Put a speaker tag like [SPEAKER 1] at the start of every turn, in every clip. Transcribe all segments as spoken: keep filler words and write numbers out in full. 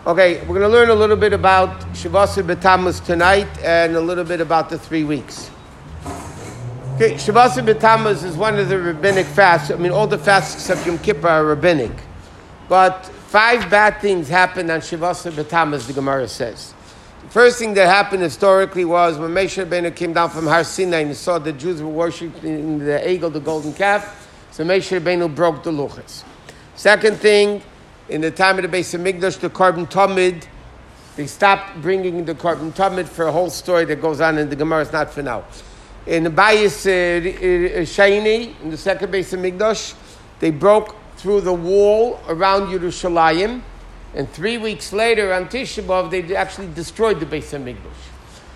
[SPEAKER 1] Okay, we're going to learn a little bit about Shavasar B'Tammuz tonight and a little bit about the three weeks. Okay, Shavasar B'Tammuz is one of the rabbinic fasts. I mean, all the fasts except Yom Kippur are rabbinic. But five bad things happened on Shavasar B'Tammuz, the Gemara says. The first thing that happened historically was when Moshe Rabbeinu came down from Har Sinai and he saw the Jews were worshiping the Egel, the golden calf. So Moshe Rabbeinu broke the luchas. Second thing, in the time of the Beis Hamikdash, the Korban Tamid, they stopped bringing the Korban Tamid for a whole story that goes on in the Gemara. It's not for now. In the Bayis uh, Shaini, in the second Beis Hamikdash, they broke through the wall around Yerushalayim, and three weeks later, on Tisha B'Av, they actually destroyed the Beis Hamikdash.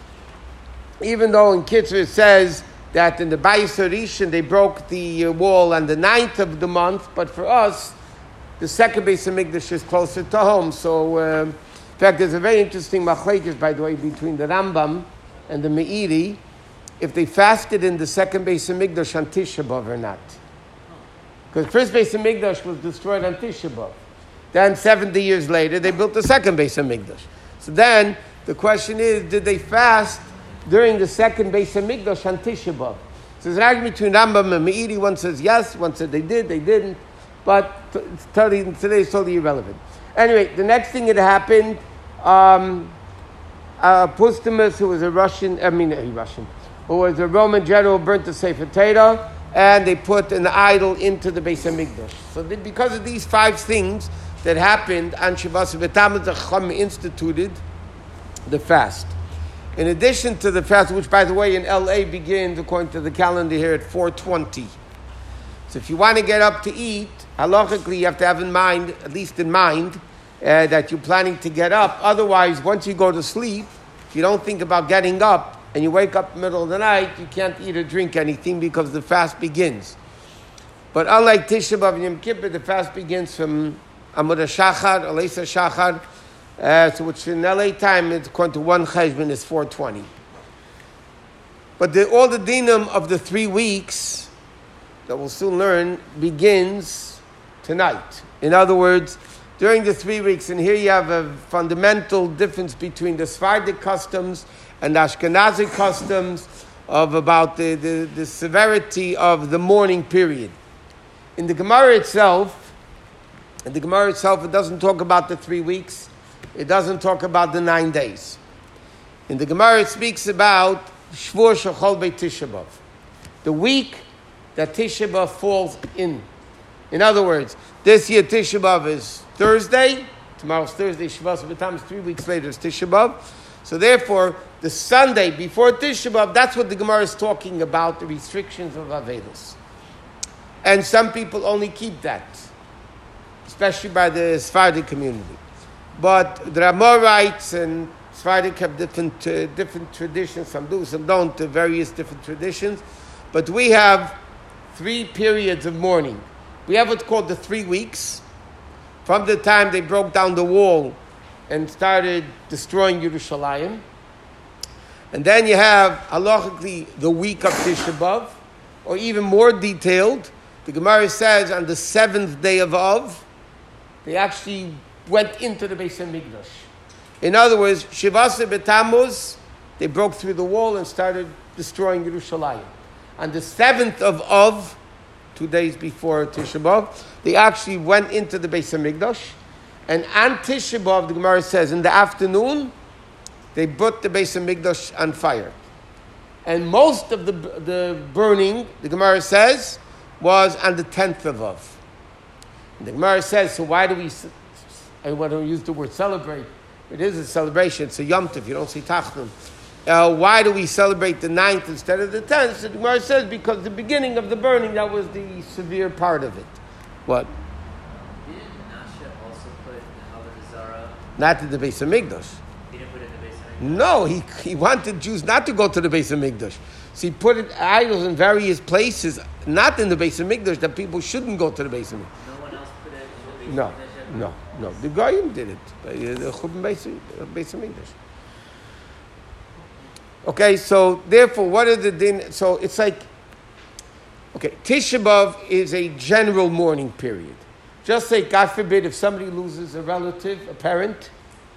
[SPEAKER 1] Even though in Kitzur it says that in the Bayis Rishon they broke the uh, wall on the ninth of the month, but for us, the second Beis Hamikdash is closer to home. So, um, in fact, there's a very interesting machlekes, by the way, between the Rambam and the Meiri, if they fasted in the second Beis Hamikdash on Tisha B'Av or not. Because the first Beis Hamikdash was destroyed on Tisha B'Av. Then, seventy years later, they built the second Beis Hamikdash. So then, the question is, did they fast during the second Beis Hamikdash on Tisha B'Av? So there's an argument between Rambam and Meiri. One says yes, one said they did, they didn't. But t- totally, today is totally irrelevant. Anyway, the next thing that happened, um, uh, Pustimus, who was a Russian, I mean, a Russian, who was a Roman general, burnt the Sefer Torah, and they put an idol into the Beis Hamikdash. So they, because of these five things that happened on Shavasar B'Tammuz, the Chacham instituted the fast. In addition to the fast, which, by the way, in L A begins, according to the calendar here, at four twenty. So if you want to get up to eat, halachically you have to have in mind, at least in mind, uh, that you're planning to get up. Otherwise, once you go to sleep, if you don't think about getting up and you wake up in the middle of the night, you can't eat or drink anything because the fast begins. But unlike Tisha B'Av and Yom Kippur, the fast begins from Amud HaShachar, Aleisa Shachar, uh, so which in L A time, it's according to one cheshbon, is four twenty. But the, all the dinam of the three weeks that we'll soon learn begins tonight. In other words, during the three weeks, and here you have a fundamental difference between the Sephardic customs and the Ashkenazi customs of about the, the, the severity of the mourning period. In the Gemara itself, in the Gemara itself, it doesn't talk about the three weeks. It doesn't talk about the nine days. In the Gemara, it speaks about Shvur Shechol Beit Tisha B'Av, the week that Tisha B'Av falls in. In other words, this year Tisha B'Av is Thursday. Tomorrow's Thursday, Shavasar B'Tammuz. Three weeks later is Tisha B'Av. So therefore, the Sunday before Tisha B'Av, that's what the Gemara is talking about, the restrictions of Avedos. And some people only keep that, especially by the Sephardic community. But the Amorites and Sephardic have different, uh, different traditions. Some do, some don't, uh, various different traditions. But we have three periods of mourning. We have what's called the three weeks. From the time they broke down the wall and started destroying Yerushalayim. And then you have, halachically, the week of Tisha B'Av, or even more detailed, the Gemara says on the seventh day of Av, they actually went into the Beis Hamikdash. In other words, Shavasar B'Tammuz, they broke through the wall and started destroying Yerushalayim. On the seventh of Av, two days before Tisha B'Av, they actually went into the Beis Hamikdash. And on Tisha B'Av, the Gemara says, in the afternoon, they put the Beis Hamikdash on fire. And most of the, the burning, the Gemara says, was on the tenth of Av. And the Gemara says, so why do we, I want to use the word celebrate. It is a celebration. It's a Yom Tov. You don't say Tachnun. Uh, why do we celebrate the ninth instead of the tenth? So the Gemara says because the beginning of the burning, that was the severe part of it. What?
[SPEAKER 2] Didn't Menashe also put the Avodah Zarah?
[SPEAKER 1] Not in the Beis Hamikdash.
[SPEAKER 2] He didn't put it in the Beis Hamikdash?
[SPEAKER 1] No, he, he wanted Jews not to go to the Beis Hamikdash. So he put it, idols in various places, not in the Beis Hamikdash, that people shouldn't go to the Beis Hamikdash.
[SPEAKER 2] No one else put it in the Beis
[SPEAKER 1] No,
[SPEAKER 2] Hamikdash?
[SPEAKER 1] no, no. The Goyim did it. By the Churban Beis Beis Hamikdash. Okay, so therefore, what are the din? So it's like, okay, Tisha B'Av is a general mourning period. Just say, God forbid, if somebody loses a relative, a parent,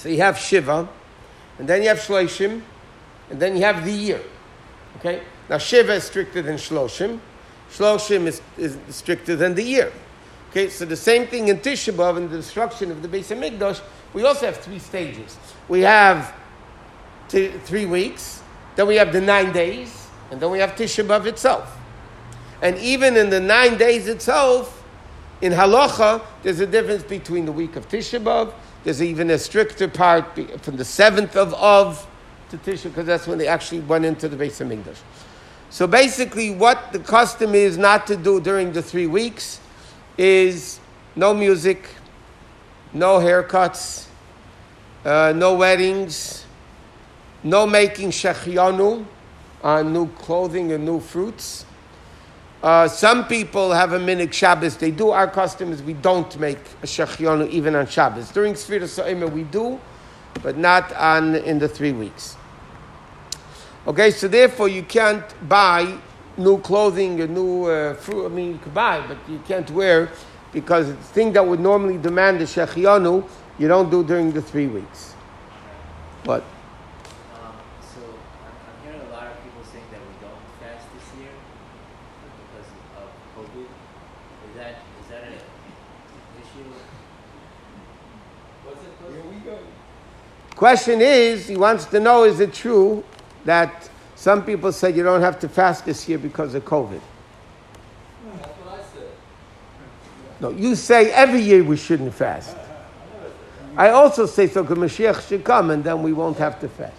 [SPEAKER 1] So you have Shiva, and then you have Shloshim, and then you have the year. Okay? Now Shiva is stricter than Shloshim. Shloshim is, is stricter than the year. Okay, so the same thing in Tisha B'Av and the destruction of the Beis HaMikdash, we also have three stages. We have t- three weeks, then we have the nine days, and then we have Tisha B'Av itself. And even in the nine days itself, in Halacha, there's a difference between the week of Tisha B'Av. There's even a stricter part from the seventh of Av to Tisha, because that's when they actually went into the Beis HaMikdash. So basically, what the custom is not to do during the three weeks is no music, no haircuts, uh, no weddings, no making shechianu on new clothing and new fruits. Uh, some people have a minig Shabbos. They do. Our custom is we don't make a shechianu even on Shabbos. During Sfiras Ha'omer we do, but not on in the three weeks. Okay, so therefore you can't buy new clothing or new uh, fruit. I mean, you could buy, but you can't wear, because the thing that would normally demand the shechianu, you don't do during the three weeks. What?
[SPEAKER 2] Um, so I'm, I'm hearing a lot of people saying that we don't fast this year because of COVID. Is that is that an issue? What's it? Here we go.
[SPEAKER 1] Question is, he wants to know, is it true that some people said you don't have to fast this year because of COVID?
[SPEAKER 2] That's what I said.
[SPEAKER 1] No, you say every year we shouldn't fast. I also say so because Mashiach should come and then we won't have to fast.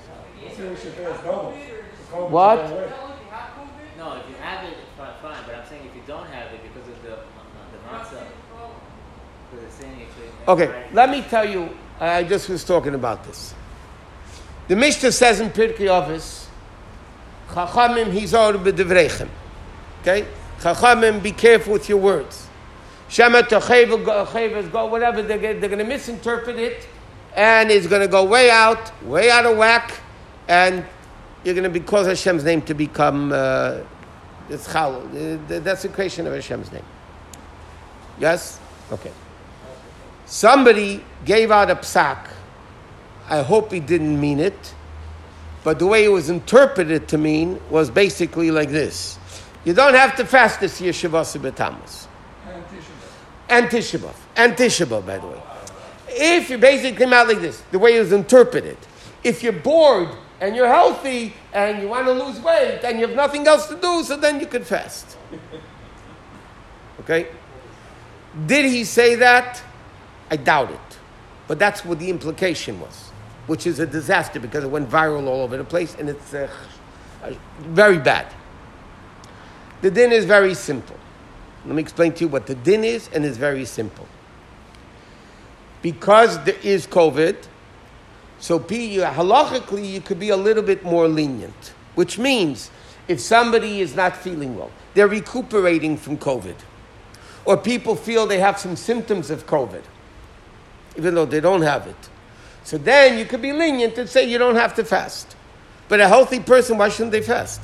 [SPEAKER 1] What?
[SPEAKER 2] No, if you have it, it's fine, fine. But I'm saying if you don't have it because of the the matzah, because it's saying it.
[SPEAKER 1] Okay, let me tell you. I just was talking about this. The Mishnah says in Pirkei Avos, Chachamim hizor b'divreichem. Okay? Chachamim, be careful with your words. Shema tochev go, whatever, they're, they're going to misinterpret it, and it's going to go way out, way out of whack, and you're going to be, cause Hashem's name to become, uh, it's chal, the desecration of Hashem's name. Yes? Okay. Somebody gave out a psak. I hope he didn't mean it, but the way it was interpreted to mean was basically like this. You don't have to fast this year, Shavasi B'Tammuz. And Tisha B'Av. And Tisha B'Av, by the way. If you basically came out like this, the way it was interpreted, if you're bored and you're healthy and you want to lose weight and you have nothing else to do, so then you could fast. Okay? Did he say that? I doubt it. But that's what the implication was, which is a disaster because it went viral all over the place and it's uh, uh, very bad. The din is very simple. Let me explain to you what the din is, and it's very simple. Because there is COVID, so halachically you could be a little bit more lenient, which means if somebody is not feeling well, they're recuperating from COVID, or people feel they have some symptoms of COVID, even though they don't have it. So then you could be lenient and say you don't have to fast. But a healthy person, why shouldn't they fast?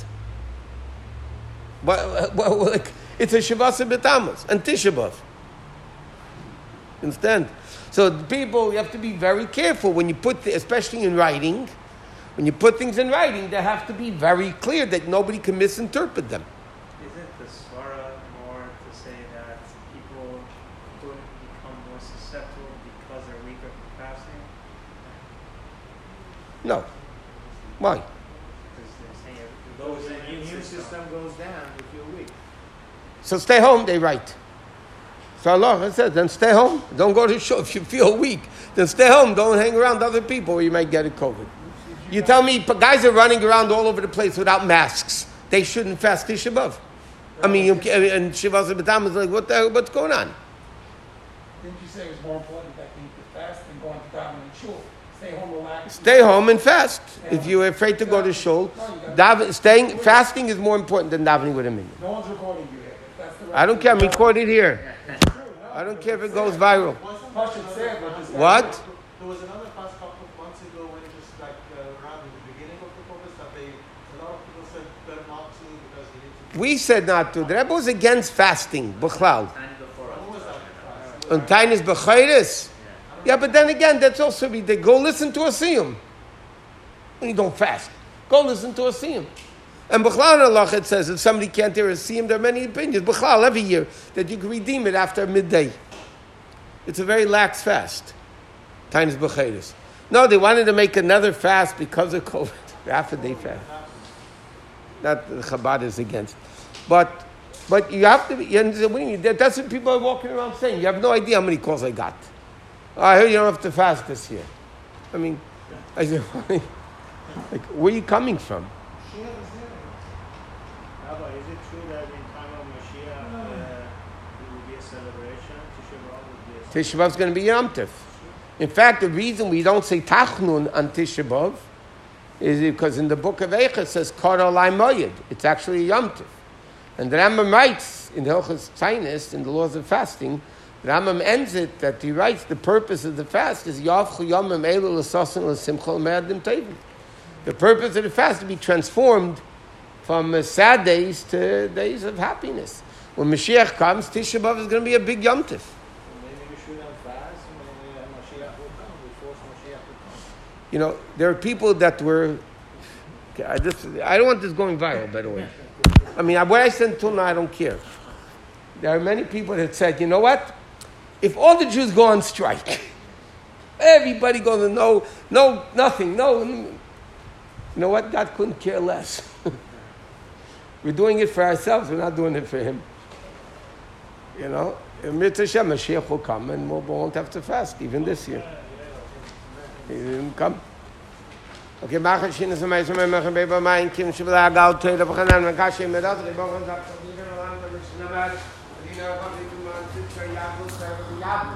[SPEAKER 1] Well, well, like, it's a Shavasi B'Tammuz and Tisha B'Av. Understand? So the people, you have to be very careful when you put, the, especially in writing, when you put things in writing, they have to be very clear that nobody can misinterpret them.
[SPEAKER 3] Isn't the svara more to say that people could become more susceptible because they're weaker from fasting?
[SPEAKER 1] No. Why?
[SPEAKER 3] Because they're saying if those
[SPEAKER 4] The immune system goes down if you're weak.
[SPEAKER 1] So stay home, they write. So Allah says, then stay home. Don't go to shul. If you feel weak, then stay home. Don't hang around other people or you might get a COVID. You tell me guys are running around all over the place without masks. They shouldn't fast Tisha B'Av. I mean, you, and Shavasi B'Tammuz is like, what the hell, what's going on?
[SPEAKER 4] Didn't you say it was more important that you could fast than going to daven in shul? Stay home, relax.
[SPEAKER 1] Stay home and fast. If you're afraid to go to shul, daven, staying, fasting is more important than davening with a minyan.
[SPEAKER 4] No one's recording you here. If that's the right
[SPEAKER 1] I don't care. I'm recorded here. I don't care if it goes viral.
[SPEAKER 4] Pasha said, but this-
[SPEAKER 1] What?
[SPEAKER 5] There was another fast couple of months ago when just like uh, around the beginning of the COVID that they, a lot of people said better not to because they need to.
[SPEAKER 1] We said not to. The Rebbe was against fasting. B'chlal.
[SPEAKER 2] Time before us.
[SPEAKER 5] What was that?
[SPEAKER 1] And Tainis b'chayris.
[SPEAKER 5] I don't
[SPEAKER 1] Yeah, but then again, that's also ridiculous. Go listen to a siyum. You don't fast. Go listen to a siyum. And B'chlal Allah, it says, if somebody can't hear a siyum, there are many opinions. B'chlal, every year, that you can redeem it after midday. It's a very lax fast. Times B'chayris. No, they wanted to make another fast because of COVID. Half a day fast. Not the Chabad is against. But but you have to be, you understand, what do you mean? That's what people are walking around saying. You have no idea how many calls I got. Oh, I heard you don't have to fast this year. I mean, I said, like, where are you coming from?
[SPEAKER 3] Rabbi, is it true that in time of Mashiach, uh, it will be a celebration? Tisha B'Av would be a
[SPEAKER 1] Tisha B'Av is going to be Yom Tov. In fact, the reason we don't say Tachnun on Tisha B'Av is because in the book of Eicha it says Kor Olai Moyed. It's actually Yom Tov. And the Rambam writes in the Hilchos Tainis, in the laws of fasting, the Rambam ends it that he writes the purpose of the fast is Yavchu Yomim Elu L'Sasin L'Simcha L'Me'adim Tevim. The purpose of the fast is to be transformed from uh, sad days to days of happiness. When Mashiach comes, Tisha B'Av is going to be a big Yom Tov.
[SPEAKER 5] Maybe we shouldn't fast, maybe Mashiach will come, we force Mashiach to come.
[SPEAKER 1] You know, there are people that were. Okay, I, just, I don't want this going viral, by the way. I mean, what I said until now, I don't care. There are many people that said, you know what? If all the Jews go on strike, everybody goes to no, no, nothing, no. You know what? God couldn't care less. We're doing it for ourselves. We're not doing it for Him. You know, Mitzvah Hashem, Mashiach will come, and we won't have to fast even this year. He didn't come. Okay, mach ich Ihnen so mein so mein bei mein Kind schon da gaut da beginnen mit Kasse mit das ich brauche das wieder lang mit Schnabel die noch kommt die man sich ja gut